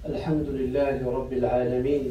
الحمد لله رب العالمين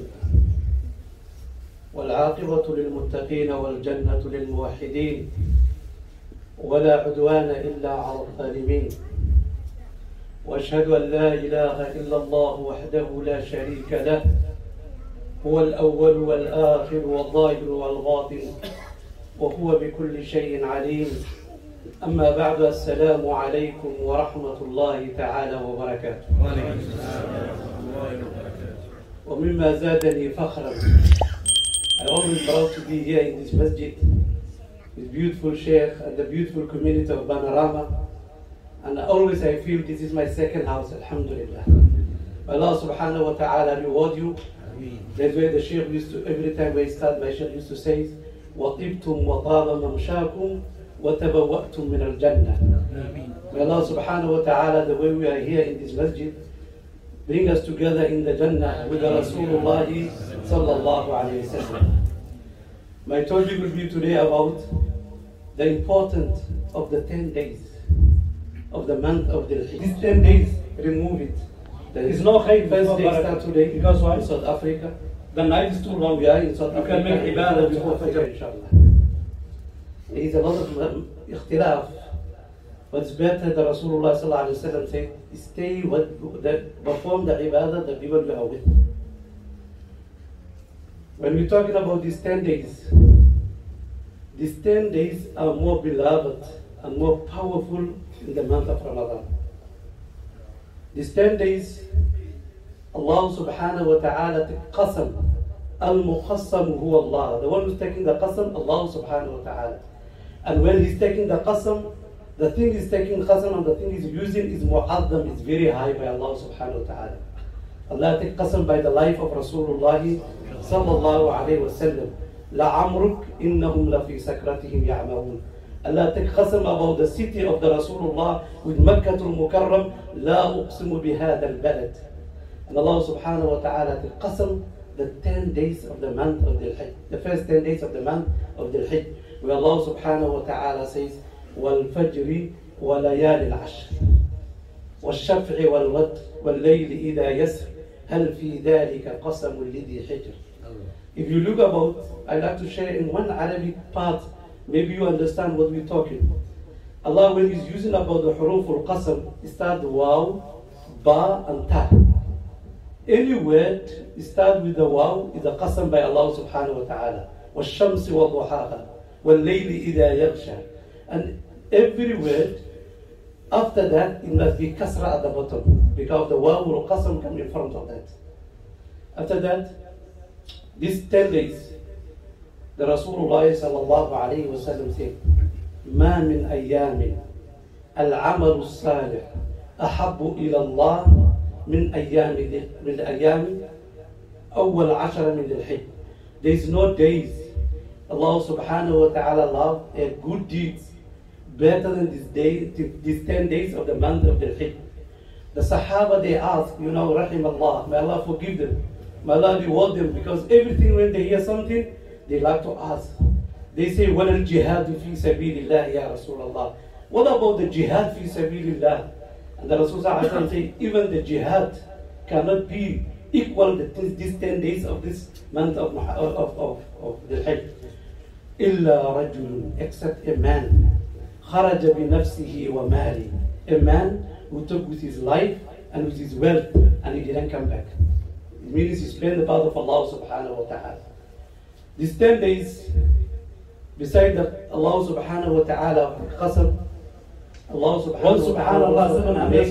والعاقبة للمتقين والجنة للموحدين ولا عدوان إلا على الظالمين وأشهد أن لا إله إلا الله وحده لا شريك له هو الأول والآخر والظاهر والباطن وهو بكل شيء عليم. أما بعد، السلام عليكم ورحمة الله تعالى وبركاته. وعليكم السلام ورحمة الله وبركاته. ومما زادني فخرا, I always proud to be here in this masjid with beautiful Sheikh and the beautiful community of Panorama, and always I feel this is my second house, alhamdulillah. Allah subhanahu wa ta'ala reward you. That's why the Sheikh used to, every time we start, my Sheikh used to say, وَطِبْتُمْ وَطَابَ مَمْشَاكُمْ وَتَبَوَّأْتُمْ مِنَ الْجَنَّةِ. May Allah subhanahu wa ta'ala, the way we are here in this masjid, bring us together in the Jannah with the Rasulullah sallallahu alayhi wa sallam. My topic will be today about the importance of the 10 days of the month of Dhul Hijjah. These 10 days, remove it. There is no first day start today. Because why? In South Africa. The night is too long. We are in South Africa. You can make ibadah before Fajr, inshallah. There is a lot of ikhtilaf. What's better, the Rasulullah sallallahu alayhi wa sallam said, stay perform the ibadah the people you are with. When we're talking about these 10 days are more beloved and more powerful in the month of Ramadan. These 10 days, Allah subhanahu wa ta'ala took qasam. Al-muqassam huwa Allah. The one who's taking the qasam, Allah subhanahu wa ta'ala. And when he's taking the qasam, the thing he's taking qasam and the thing he's using is mu'azzam, is very high by Allah subhanahu wa ta'ala. Allah took qasam by the life of Rasulullah sallallahu alayhi wa sallam. لَعَمْرُكْ إِنَّهُمْ لَفِي سَكْرَتِهِمْ يَعْمَهُونَ. Allah took qasam about the city of the Rasulullah with Makkah al-Mukarram. لَا أُقْسِمُ بِهَذَا الْبَلَدِ. And Allah subhanahu wa ta'ala took qasam the 10 days of the month of Dhul Hijjah, the first 10 days of the month of Dhul Hijjah, where Allah subhanahu wa ta'ala says, وَالْفَجْرِ وَلَيَالِ الْعَشْرِ وَالشَّفْعِ وَالْوَتْرِ وَاللَّيْلِ إِذَا يَسْرِ هَلْ فِي ذَلِكَ قَسَمٌ لِذِي حِجْرٍ. If you look about, I'd like to share in one Arabic part, maybe you understand what we're talking. Allah, when He's using about the huruf al-qasam, it starts waw, ba, and ta. Any word start with the waw is a qasam by Allah subhanahu wa ta'ala. وَالشَّمْسِ وَضُحَاهَا وَاللَّيْلِ إِذَا يَغْشَى. And every word, after that, it must be kasra at the bottom, because the waw al-qasam comes in front of that. After that, these 10 days, the Rasulullah sallallahu alayhi wa sallam said, ما من أيام العمل الصالح أحب إلى الله من أيام أول عشر من الحج. There is no days Allah subhanahu wa ta'ala love a good deeds better than these 10 days of the month of the Hijj. The Sahaba, they ask, Rahim Allah, may Allah forgive them, may Allah reward them, because everything when they hear something, they like to ask. They say, وَلَا الْجِهَادُ فِي سَبِيلِ اللَّهِ يَا رَسُولَ اللَّهِ. What about the jihad fi sabilillah? And the Rasul said, even the jihad cannot be equal to these 10 days of this month of the Hajj. إِلَّا رَجُلٌ, except a man, خَرَجَ بِنَفْسِهِ وَمَالِهِ, a man who took with his life and with his wealth and he didn't come back. It means he spent the path of Allah subhanahu wa ta'ala. These 10 days, beside that Allah subhanahu wa ta'ala qasam, Allah subhanahu wa ta'ala make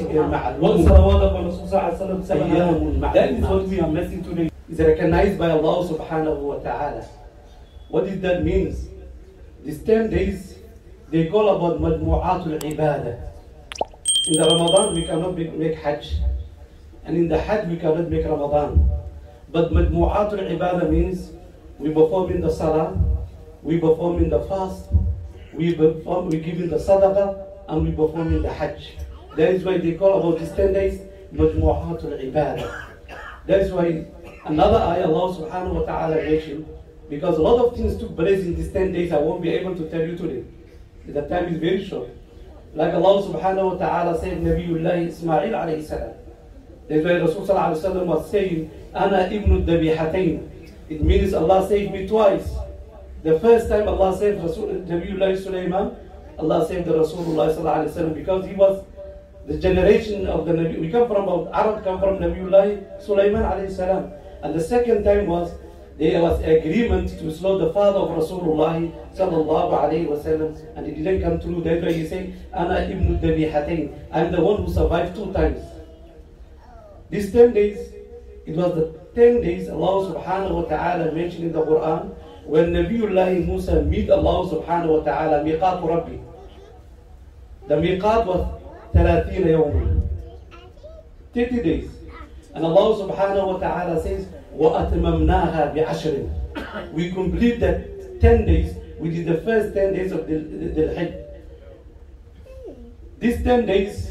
that is what we are missing today. Is recognized by Allah subhanahu wa ta'ala. What does that mean? These 10 days, they call about majmu'atul ibadah. In the Ramadan, we cannot make Hajj. And in the Hajj, we cannot make Ramadan. But majmu'atul ibadah means we perform in the salah, we perform in the fast, we give in the sadaqah, and we perform in the Hajj. That is why they call about these 10 days majmu'atul ibadah. That is why another ayah Allah subhanahu wa ta'ala mentioned, because a lot of things took place in these 10 days I won't be able to tell you today. The time is very short. Like Allah subhanahu wa ta'ala said, Nabiullah Ismail alayhi salam, That's why Rasul Sallallahu Alaihi Wasallam was saying, Ana ibn Dabihatayn. It means Allah saved me twice. The first time Allah saved Nabiullah Sulaiman, Allah saved the Rasulullah Sallallahu Alaihi Wasallam because he was the generation of the Nabi. We come from, Arab come from Nabiullah Sulaiman alayhi salam. And the second time was, there was agreement to slay the father of Rasulullah Sallallahu Alaihi Wasallam, and it didn't come true. That's why he say, Ana ibn Dabihatayn. I'm the one who survived 2 times. These 10 days, it was the 10 days Allah subhanahu wa ta'ala mentioned in the Quran when Nabiullah Musa meet Allah subhanahu wa ta'ala, miqat Rabbi. The miqat was 30 yawm, 30 days. And Allah subhanahu wa ta'ala says, وَأَتْمَمْنَاهَا بِعَشْرٍ. We complete that 10 days, which is the first 10 days of the Hajj. These 10 days,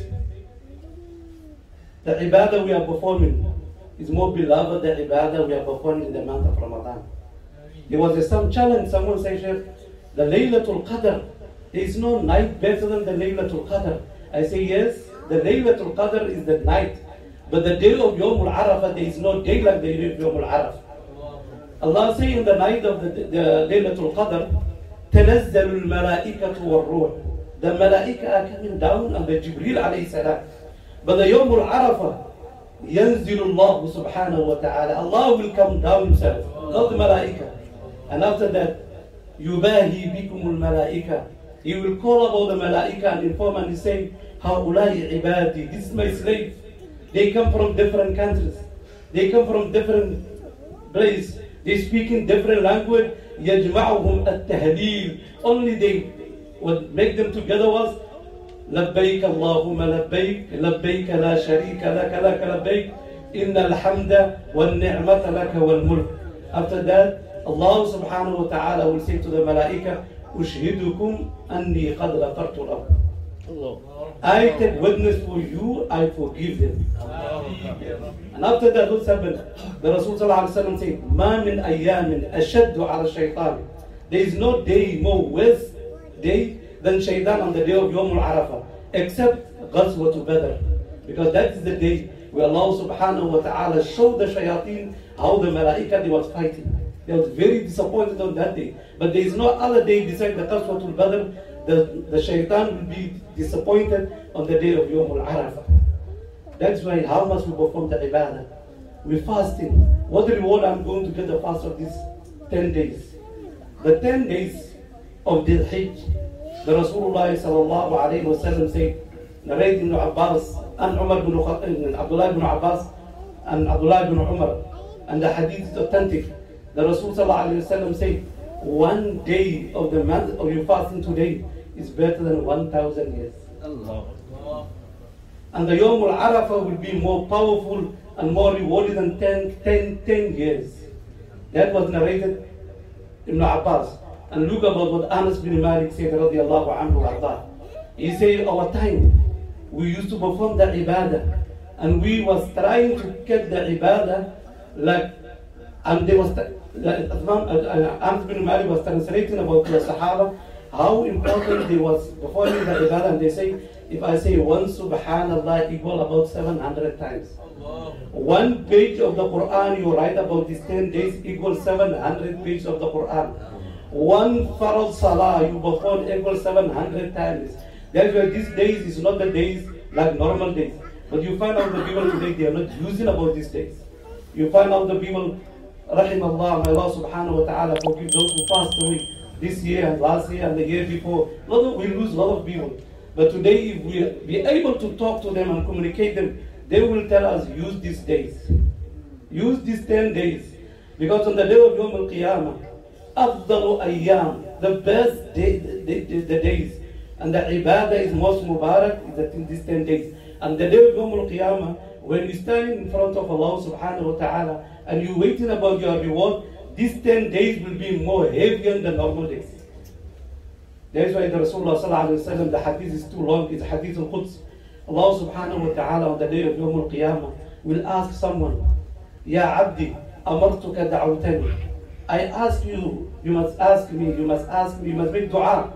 the ibadah we are performing is more beloved than the ibadah we are performing in the month of Ramadan. There was some challenge, someone said, the Laylatul Qadr, there is no night better than the Laylatul Qadr. I say yes, the Laylatul Qadr is the night, but the day of Yawmul Arafah, there is no day like the day of Yawmul Arafah. Allah say in the night of the Laylatul Qadr, تَنَزَّلُ الْمَلَائِكَةُ وَالْرُوحُ. The Malaika are coming down and the Jibreel alayhi salam. But the Yawmul Arafah, يَنزِلُ اللَّهُ سُبْحَانَهُ وَتَعَالَى. Allah will come down himself, not the Malaika. And after that, يُبَاهِي بِكُمُ الْمَلَائِكَةِ. He will call about the Malaika and inform and say, هَؤُلَاءِ عِبَادِي. This is my slave. They come from different countries. They come from different places. They speak in different language. يَجْمَعُهُمْ التَّهْلِيلِ. Only they, what make them together was, لبيك اللهم لبيك لبيك لا شريك لك لك لبيك إن الحمد والنعمة لك والملك. After that, Allah subhanahu wa ta'ala will say to the Malaika, أشهدكم أني قد غفرت لكم. I take witness for you, I forgive them. And after that, what's happened? The Rasul sallallahu alaihi wasallam said, ما من أيام أشد على الشيطان. There is no day more worse day than Shaitan on the day of Yawmul Arafah, except Ghazwatul Badr. Because that is the day where Allah subhanahu wa ta'ala showed the shayateen how the Malaika they was fighting. They was very disappointed on that day. But there is no other day besides the Ghazwatul Badr. The Shaitan will be disappointed on the day of Yawmul Arafah. That's why how much we perform the ibadah. We fasting. What reward I'm going to get the fast of these 10 days? The 10 days of the Hajj. The Rasulullah sallallahu alayhi wa sallam said, narrated Ibn Abbas and Abdullah ibn Abbas and Abdullah ibn Umar, and the hadith is authentic. The Rasul sallallahu alayhi wa sallam said, 1 day of the month of your fasting today is better than 1,000 years. Allah. And the Yawmul Arafah will be more powerful and more rewarded than 10 years. That was narrated Ibn Abbas. And look about what Anas bin Malik said, radiallahu anhu arda. He said, our time, we used to perform the ibadah, and we was trying to get the ibadah like, and there was, Anas bin Malik was translating about the Sahaba, how important they was performing the ibadah, and they say, if I say one subhanallah equal about 700 times. One page of the Quran you write about these 10 days equals 700 pages of the Quran. One farad salah you perform equals 700 times. That's why these days is not the days like normal days. But you find out the people today, they are not using about these days. You find out the people, rahimallah, may Allah subhanahu wa ta'ala forgive those who passed away this year and last year and the year before. We lose a lot of people. But today, if we be able to talk to them and communicate them, they will tell us, use these days. Use these 10 days. Because on the day of Yawm al-Qiyamah, أفضل أيام, the best day, the days, and the ibadah is most mubarak is these 10 days. And the day of Yawm al-Qiyamah, when you stand in front of Allah subhanahu wa ta'ala and you're waiting about your reward, these 10 days will be more heavier than normal days. That's why the Rasulullah sallallahu alayhi wa sallam, the hadith is too long, it's hadith al-Quds. Allah subhanahu wa ta'ala on the day of Yawm al-Qiyamah will ask someone, Ya Abdi, amartuka da'awtani. I ask you, you must ask me, you must make dua.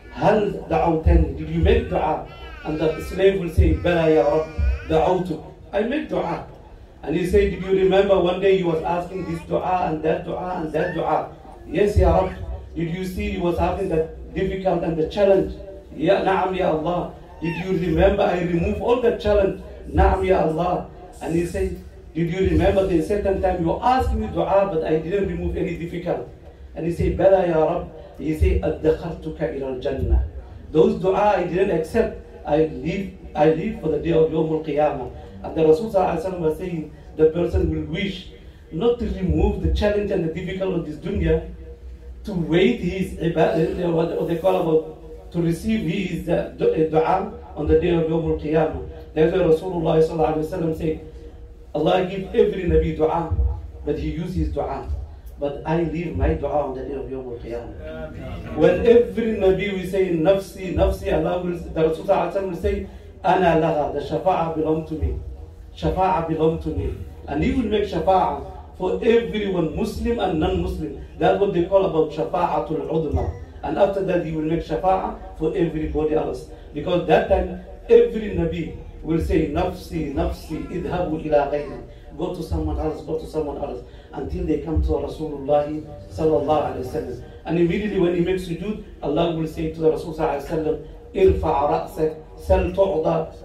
Hal da'awtani, did you make dua? And the slave will say, Bala ya Rabb, da'awtuk. I make dua. And he said, did you remember one day he was asking this dua and that dua and that dua? Yes, Ya Rab. Did you see he was having that difficult and the challenge? Ya Na'am Ya Allah. Did you remember I remove all the challenge? Na'am Ya Allah. And he said, did you remember the certain time you asked me dua but I didn't remove any difficult? And he said, Bala Ya Rab. He said, Ad-dakhartuka ila al-jannah. Those dua I didn't accept. I live for the day of Yawm al-Qiyamah. And the Rasul was saying, the person will wish not to remove the challenge and the difficulty of this dunya, to wait his what they call about, to receive his dua on the day of Yawm al-Qiyamah. That's why Rasulullah said, Allah give every Nabi dua, but he uses his dua. But I leave my dua on the day of Yawm al-Qiyamah. When every Nabi will say, Nafsi, Nafsi, the Rasul will say, Ana laha, the shafa'ah belong to me. Shafa'ah belong to me. And he will make shafa'ah for everyone, Muslim and non-Muslim. That's what they call about shafa'atul udma. And after that, he will make shafa'ah for everybody else. Because that time, every Nabi will say, Nafsi, Nafsi, idhabu ila ghayri. Go to someone else, go to someone else. Until they come to Rasulullah sallallahu alayhi wa sallam. And immediately when he makes sujood, Allah will say to the Rasul sallallahu alayhi wa sallam, Irfa' ra'sak, sal tu'da.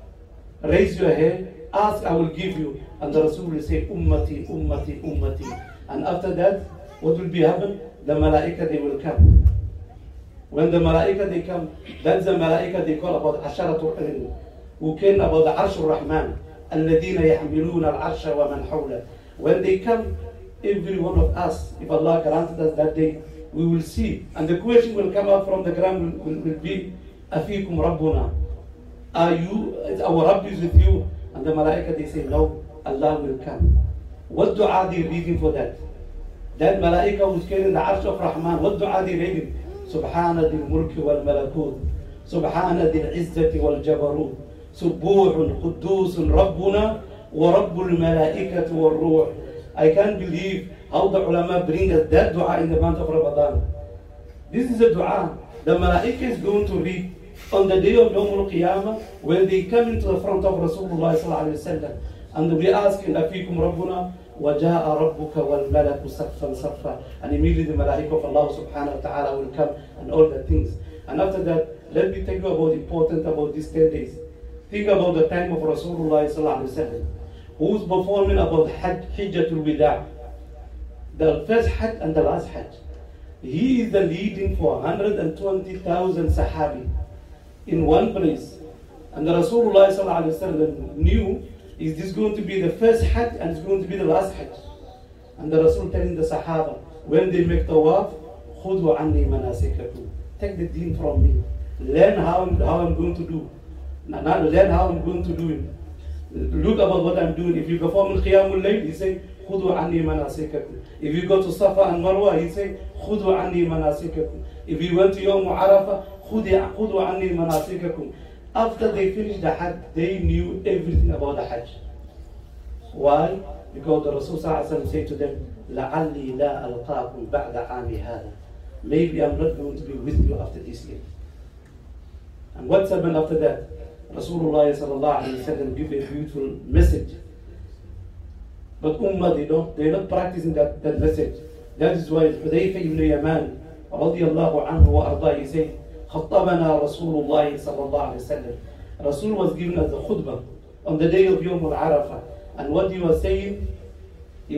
Raise your head, ask, I will give you. And the Rasul will say, Ummati, Ummati, Ummati. And after that, what will be happen? The malaika, they will come. When the malaika, they come, that's the malaika they call about Asharatul Ilm, who came about the Arsh al-Rahman, الَّذِينَ يَحْمِلُونَ الْعَرْشَ وَمَنْ حَوْلَهُ. When they come, every one of us, if Allah granted us that day, we will see. And the question will come out from the ground will be, أَفِيكُمْ رَبُّنَا. Are you, our Rabb is with you? And the malaika, they say, no, Allah will come. What dua are they reading for that? That malaika who's carrying the Arsh of Rahman, what dua are they reading? Subhana dil mulki wal malakut. Subhana dil izzati wal jabarut. Subuhun Qudusun Rabbuna wa Rabbul Malaikatu wal Ruh. I can't believe how the ulama bring us that dua in the month of Ramadan. This is a dua the Malaika is going to read on the day of Yawm al-Qiyamah when they come into the front of Rasulullah sallallahu alayhi wa sallam. And we ask in Afikum Rabbuna وَجَاءَ رَبُّكَ وَالْمَلَكُ صَفًّا صَفًّا. And immediately the Malaika of Allah subhanahu wa ta'ala will come and all the things. And after that, let me tell you about important about these 10 days. Think about the time of Rasulullah sallallahu alayhi wa sallam, who's performing about Hijjatul Wida, the first Hajj and the last Hajj. He is the leading for 120,000 Sahabi in one place. And the Rasulullah sallallahu alayhi wa sallam knew, is this going to be the first Hajj and it's going to be the last Hajj? And the Rasul telling the Sahaba, when they make tawaf, خُذُوا عَنِّي مَنَاسِكَكُمْ. Take the deen from me. Learn how I'm going to do. Now learn how I'm going to do it. Look about what I'm doing. If you perform Qiyamul Layl, he say, خُذُوا عَنِّي مَنَاسِكَكُمْ. If you go to Safa and Marwa, he say, خُذُوا عَنِّي مَنَاسِكَكُمْ. If you went to Yawm Arafah, خُذُوا عَنِّي مَنَاسِكَكُمْ. After they finished the Hajj, they knew everything about the Hajj. Why? Because the Rasul said to them, لَعَلِّي لَا أَلْقَاكُمْ بَعْدَ عَامِ هَذَا. Maybe I'm not going to be with you after this year. And what's happened after that? Rasulullah sallallahu alayhi wa sallam give a beautiful message. But Ummah, they're not practicing that message. That is why Hudayfa ibn Yaman, radiyallahu anhu wa arda, he said, خطبنا رسول الله صلى الله عليه وسلم. Rasul was giving us the khutbah on the day of Yawm al-Arafah. And what he was saying, the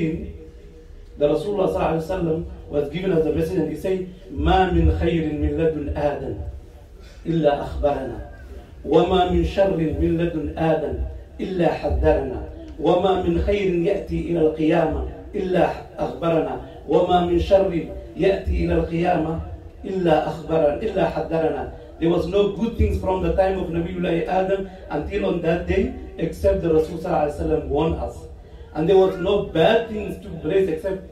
Rasulullah صلى الله عليه وسلم was giving us the message, and he said, ما من خير من لدن آدم إلا أخبرنا وما من شر من لدن آدم إلا حذرنا وما من خير يأتي إلى القيامة إلا أخبرنا وما من شر يأتي إلى القيامة إلا أخبرنا إلا حذرنا. There was no good things from the time of Nabiullah Adam until on that day, except the Rasul sallallahu alaihi wasallam warned us. And there was no bad things to place except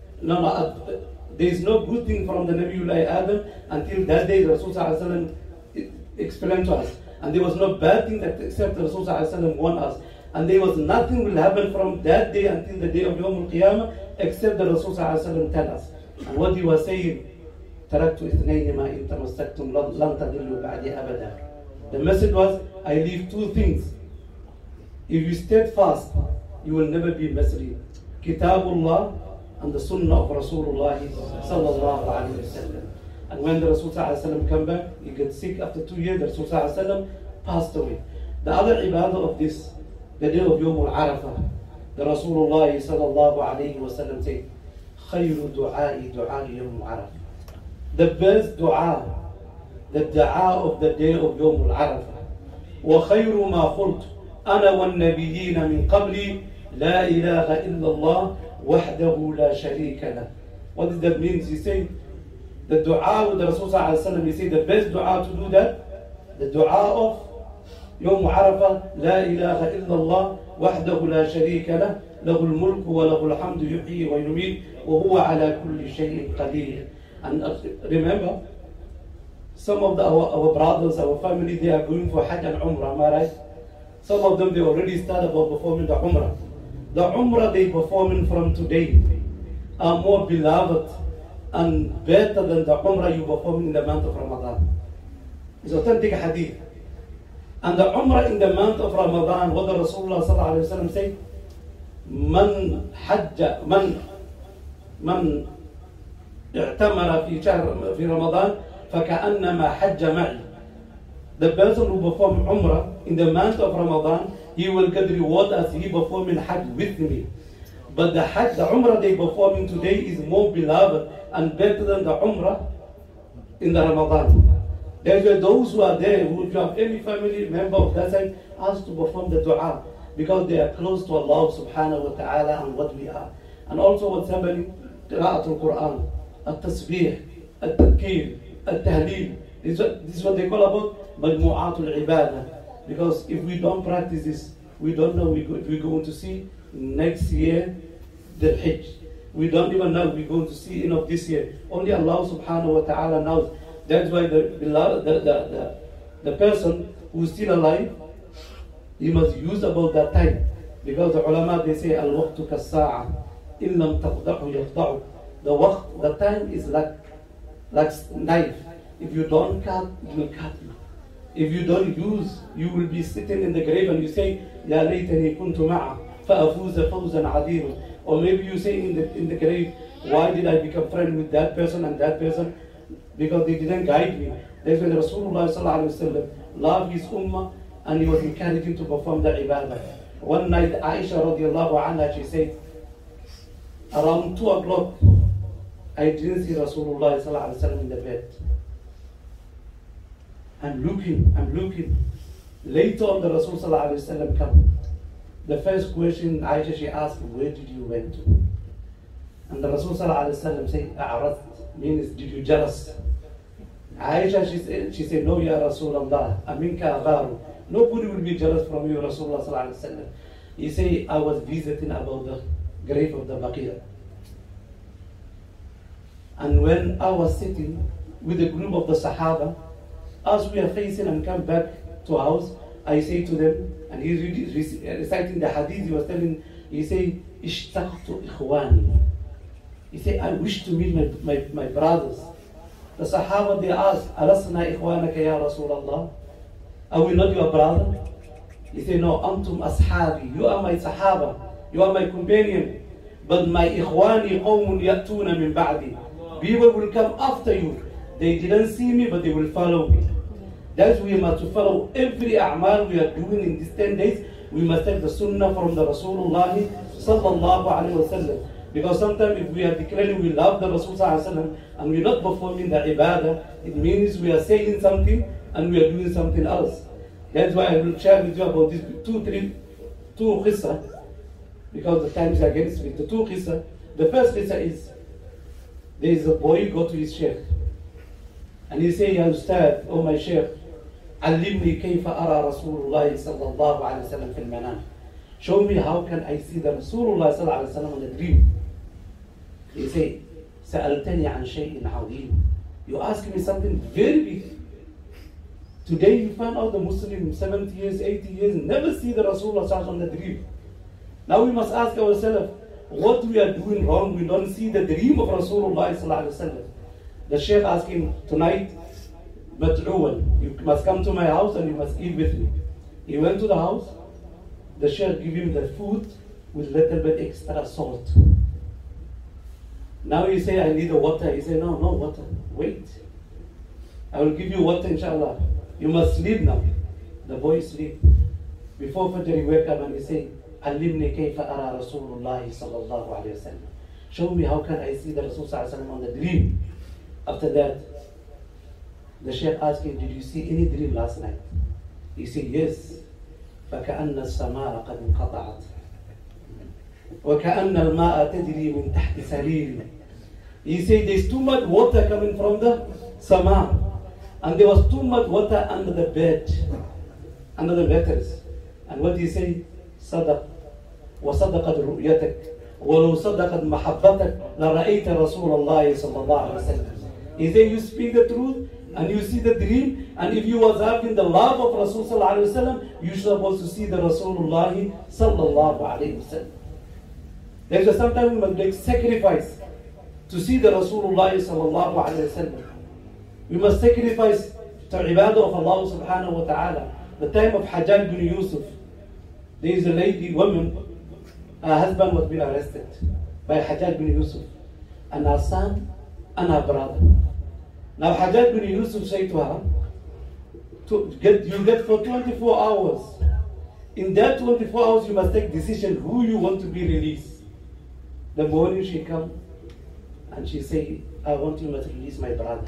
there is no good thing from the Nabiullah Adam until that day the Rasul sallallahu alaihi wasallam explained to us. And there was no bad thing that except the Rasul sallallahu alaihi wasallam warned us. And there was nothing will happen from that day until the day of Yawm al-Qiyamah except the Rasul sallallahu alaihi wasallam tell us. And what he was saying, تركت اثنين ما إن تمسكتم لن تضلوا بعدي أبدا. The message was, I leave two things. If you steadfast, you will never be misled. Kitabullah and the Sunnah of Rasulullah sallallahu alayhi wa sallam. And when the Rasul sallallahu alayhi wa sallam came back, he got sick after 2 years, the Rasul sallallahu alayhi wa sallam passed away. The other ibadah of this, the day of Yawm al-Arafah, the Rasulullah sallallahu alayhi wa sallam said, خير دعاء دعاء يوم عرفة. The best dua, the dua of the day of Yawm al-Arafah. وخير ما قلت أنا والنبيين من قبلي لا إله إلا الله وحده لا شريك له. What does that mean? He said, the dua with the Rasul sallallahu alayhi wa sallam, he said the best dua to do that, the dua of يوم عرفة لا إله إلا الله وحده لا شريك له له الملك وله الحمد يحيي ويميت وهو على كل شيء قدير. And remember, some of our brothers, our family, they are going for Hajj and Umrah, am I right? Some of them, they already started about performing the Umrah. The Umrah they performing from today are more beloved and better than the Umrah you perform in the month of Ramadan. It's authentic hadith. And the Umrah in the month of Ramadan, what the Rasulullah sallallahu alayhi wa sallam said, من حج من اعتمر في رمضان فكأنما حج معي. The person who perform Umrah in the month of Ramadan, he will get reward as he performing Hajj with me. But the Hajj, the Umrah they performing today is more beloved and better than the Umrah in the Ramadan. There were those who are there, who if you have any family member of that side, ask to perform the dua, because they are close to Allah subhanahu wa ta'ala and what we are. And also what's happening, Qira'atul Quran, At-Tasbih, At-Tadkir, At-Tahleel. This is what they call about Majmu'atul Ibadah. Because if we don't practice this, we don't know if we're going to see next year the Hajj. We don't even know if we're going to see of this year. Only Allah subhanahu wa ta'ala knows. That's why the person who's still alive, he must use about that time. Because the ulama, they say, al-waqtu kas-sa'a, in lam taqda'u yaqda'u. The time is like knife. If you don't cut, it will cut you. If you don't use, you will be sitting in the grave and you say, Ya laytani kuntu ma'a, fa'afuza fawzan 'azima. Or maybe you say in the grave, why did I become friend with that person and that person? Because they didn't guide me. That's when Rasulullah sallallahu alaihi wasallam loved his ummah and he was encouraging to perform the ibadah. One night, Aisha radiallahu anha, she said, around 2 o'clock, I didn't see Rasulullah sallallahu alaihi wasallam in the bed. I'm looking. Later on, the Rasul sallallahu alaihi wasallam come. The first question Aisha, she asked, where did you went to? And the Rasul sallallahu alaihi wasallam said, A'arat, means did you jealous? Aisha, she said, no, Ya Rasulullah, aminka agharu. Nobody will be jealous from you, Rasulullah sallallahu alaihi wasallam. He said, I was visiting about the grave of the Baqiyah. And when I was sitting with a group of the Sahaba, as we are facing and come back to house, I say to them, and he's reciting the hadith he was telling, he say, Ishtaqtu ikhwani. He say, I wish to meet my brothers. The Sahaba, they ask, Alasna ikhwanaka ya Rasulullah? Are we not your brother? He say, no, antum ashabi. You are my Sahaba. You are my companion. But my ikhwani qawmun ya'tuna min ba'di. People will come after you. They didn't see me, but they will follow me. That's why we must follow every a'mal we are doing in these 10 days. We must take the sunnah from the Rasulullah sallallahu alayhi wa sallam. Because sometimes if we are declaring we love the Rasul sallallahu alayhi wa sallam and we're not performing the ibadah, it means we are saying something and we are doing something else. That's why I will share with you about these two qissa, because the time is against me. The two qissa. The first qissa is, there is a boy go to his sheikh and he say, Ya Ustad, oh my sheikh, علمني كيف أرى رسول الله صلى الله عليه وسلم في المنام. Show me how can I see the Rasulullah صلى الله عليه وسلم in a dream. He say, سألتني عن شيء عظيم. You ask me something very big. Today you find out the Muslim 70 years, 80 years, never see the Rasulullah صلى الله عليه وسلم in the dream. Now we must ask ourselves, what we are doing wrong, we don't see the dream of Rasulullah صلى الله عليه وسلم. The Sheikh asked him, tonight, Mat'uwan, you must come to my house and you must eat with me. He went to the house the Sheikh give him the food with little bit extra salt. Now you say, I need a water. He say, no water. Wait. I will give you water, inshallah. You must sleep now. The boy sleep. Before Fajr, he wake up and he say, Allimni kayfa ara Rasulullah sallallahu alayhi wa sallam. Show me how can I see the Rasul sallallahu alayhi wa sallam on the dream. After that, the Sheikh asked him, did you see any dream last night? He said, yes. فكأن السماء قد انقطعت وكأن الماء تجري من تحت سرير. He said there's too much water coming from the sama, and there was too much water under the bed, under the mattress. And what did he say? صدق وصدقت رؤيتك ولو صدقت محبتك لرأيت رسول الله صلى الله عليه وسلم. He said you speak the truth and you see the dream, and if you was having the love of Rasul sallallahu alaihi wasallam, you should supposed to see the Rasulullah sallallahu alaihi wasallam. There's a sometimes we must make sacrifice to see the Rasulullah sallallahu alaihi wasallam. We must sacrifice to ibadah of Allah subhanahu wa ta'ala. The time of Hajjaj bin Yusuf, there is a lady, woman, her husband was being arrested by Hajjaj bin Yusuf, and her son and her brother. Now Hajjaj bin Yusuf said to her, you get for 24 hours. In that 24 hours you must take decision who you want to be released. The morning she come and she say, I want you to release my brother.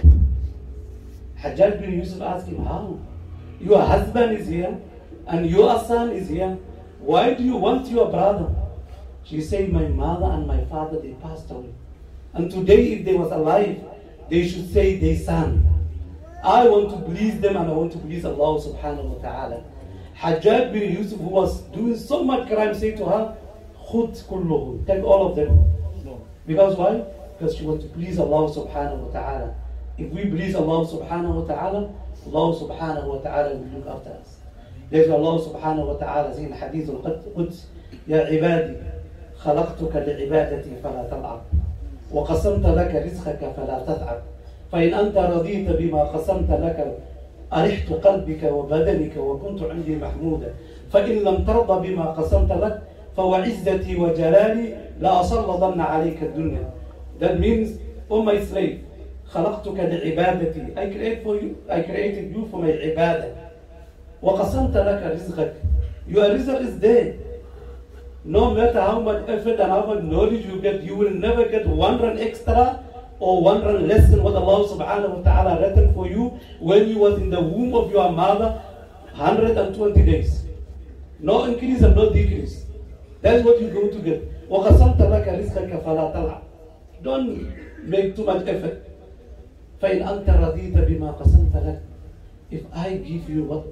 Hajjaj bin Yusuf asked him, how? Your husband is here and your son is here. Why do you want your brother? She said, my mother and my father, they passed away. And today if they was alive, they should say their son. I want to please them and I want to please Allah subhanahu wa ta'ala. Hajjaj bin Yusuf, who was doing so much crime, said to her, khud kulluhum, take all of them. Because why? Because she wants to please Allah subhanahu wa ta'ala. If we please Allah subhanahu wa ta'ala, Allah subhanahu wa ta'ala will look after us. There's Allah subhanahu wa ta'ala saying in Hadith al-Quds, Ya ibadi, khalaqtuka li'ibadati fala tal'ab. وقسمت لك رزقك فلا تتعب فإن أنت رضيت بما قسمت لك أرحت قلبك وبدنك وكنت عندي محمودا فإن لم ترضى بما قسمت لك فوعزتي وجلالي لأسلطن عليك الدنيا. That means, oh my slave, خلقتك لعبادتي. I created you for my ibadah. وقسمت لك رزقك. Your rizq is there. No matter how much effort and how much knowledge you get, you will never get 1 rand extra or 1 rand less than what Allah subhanahu wa ta'ala written for you when you was in the womb of your mother 120 days. No increase and no decrease. That's what you're going to get. وَقَسَمْتَ لَكَ رِزْقَكَ فَلَا تَلْعَبْ. Don't make too much effort. فَإِنْ أَنْتَ رَضِيتَ بِمَا قَسَمْتَ لَكَ. If I give you what,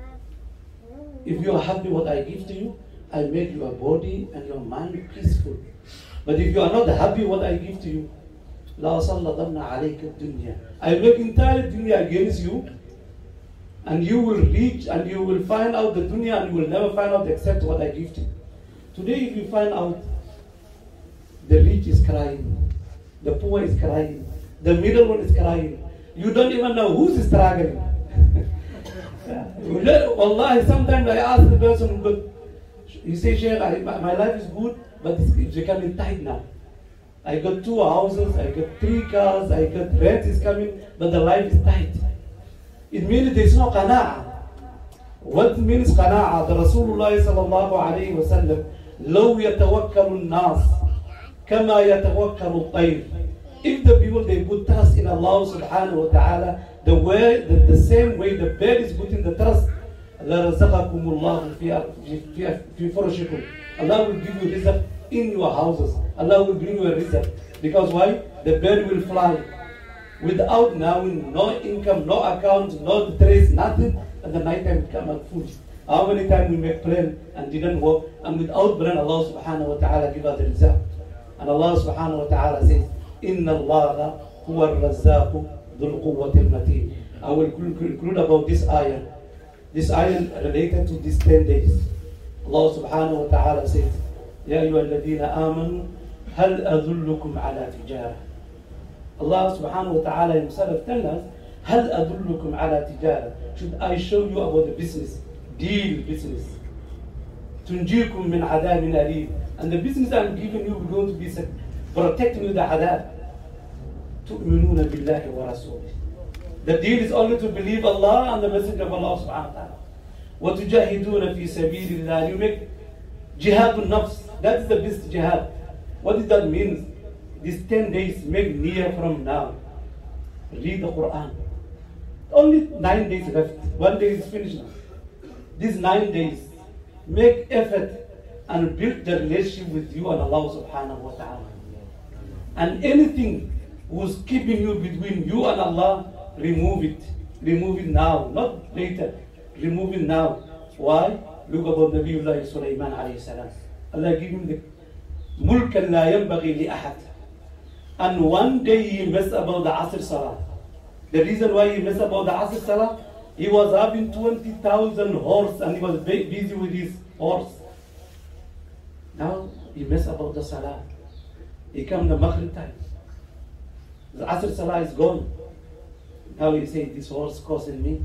if you are happy what I give to you, I make your body and your mind peaceful. But if you are not happy what I give to you, لا صلّضَنَّ عَلَيْكَ الدُّنْيا. I make entire dunya against you, and you will reach and you will find out the dunya and you will never find out except what I give to you. Today if you find out the rich is crying, the poor is crying, the middle one is crying, you don't even know who's struggling. Wallahi, sometimes I ask the person, but he says, Sheikh, my life is good, but it's becoming tight now. I got 2 houses, I got 3 cars, I got rent is coming, but the life is tight. It means there is no qana'a. What means qana'a? The Rasulullah sallallahu alayhi wa sallam, لو يتوكل الناس كما يتوكل الطير. If the people, they put trust in Allah subhanahu wa ta'ala, the same way the bird is putting the trust, لَرَزَقَكُمُ اللَّهُ فِي فُرُشِكُمْ. Allah will give you rizq in your houses. Allah will bring you a rizq. Because why? The bird will fly without knowing, no income, no account, no trace, nothing. At the night time it come out food. How many times we make plan and didn't work, and without plan Allah subhanahu wa ta'ala give us the rizq. And Allah subhanahu wa ta'ala says, إِنَّ اللَّهَ هُوَ الرَّزَّاقُ ذُو الْقُوَّةِ الْمَتِينِ. I will conclude about this ayah. This ayah related to these 10 days. Allah subhanahu wa ta'ala says, يَا أَيُّهَا الَّذِينَ آمَنُوا هَلْ أَدُلُّكُمْ عَلَى تِجَارَةٍ. Allah subhanahu wa ta'ala himself tells us, هَلْ أَدُلُّكُمْ عَلَى تِجَارَةٍ. Should I show you about the business, deal business? تنجيكم من عذاب أليم. And the business I'm giving you, we're going to be protecting you the adab. تؤمنون بالله ورسوله. The deal is only to believe Allah and the Messenger of Allah subhanahu wa ta'ala. وتجاهدون في سبيل الله. You make jihad al-nafs. That's the best jihad. What does that mean? These 10 days, make niyyah from now. Read the Quran. Only 9 days left. 1 day is finished now. These 9 days, make effort and build the relationship with you and Allah subhanahu wa ta'ala. And anything who's keeping you between you and Allah, remove it. Remove it now, not later. Remove it now. Why? Look about Nabiullah Sulaiman alayhi salam. Allah gave him the mulkan la yanbaghi li ahad. And one day he messed about the Asr Salah. The reason why he messed about the Asr Salah, he was having 20,000 horse and he was busy with his horse. Now he messed about the Salah. He come the Maghrib time. The Asr Salah is gone. Now he say, this horse causing me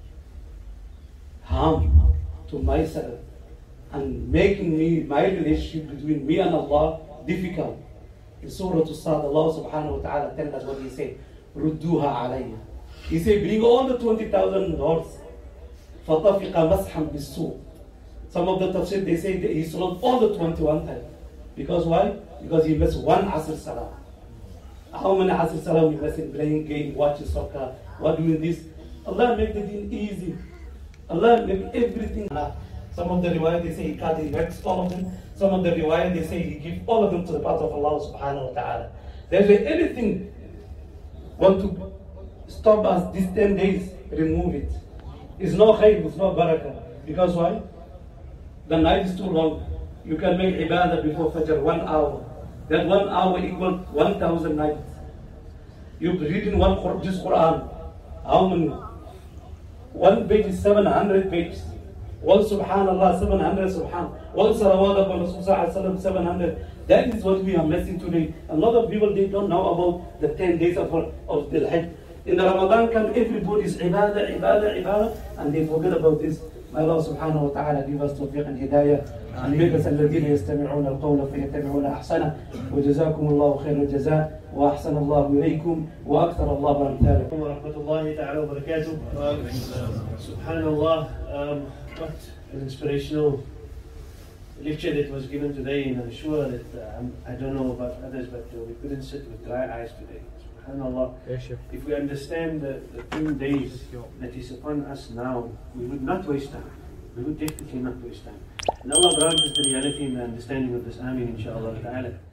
harm to myself and making me, my relationship between me and Allah difficult. In Surah As-Sad, Allah subhanahu wa ta'ala tells us what he said. Rudduha alayya. He said, bring all the 20,000 horse. فَطَفِقَ مَسْحًا بِالسُّوقِ. Some of the tafsir, they say that he sold all the 21 times. Because why? Because he missed one Asr Salah. How many Asr Salah we miss in playing game, watching soccer, what doing this? Allah make the deen easy. Allah make everything. Some of the riwayat they say he cut, he vexed all of them. Some of the riwayat they say he give all of them to the path of Allah subhanahu wa ta'ala. There's anything want to stop us these 10 days, remove it. It's no khayr, it's no barakah. Because why? The night is too long. You can make ibadah before Fajr 1 hour. That 1 hour equals 1,000 nights. You read in this Quran. How many? One page is 700 pages. One subhanallah, 700 subhan. One salawat upon Rasulullah 700. That is what we are missing today. A lot of people, they don't know about the 10 days of the Hajj. In the Ramadan come, everybody is ibadah, ibadah, ibadah, and they forget about this. May Allah subhanahu wa ta'ala give us tawfiq and hidayah. And make us الذين يستمعون القول فيتبعون أحسنه. وجزاكم الله خير الجزاء وأحسن الله إليكم وأكثر الله أمثالكم. ورحمة الله تعالى وبركاته. Subhanallah, what an inspirational lecture that was given today, and I'm sure that I don't know about others, but we couldn't sit with dry eyes today. Subhanallah, if we understand the 10 days that is upon us now, we would not waste time. We would definitely not waste time. And Allah grant us the reality and the understanding of this. Ameen, inshaAllah ta'ala.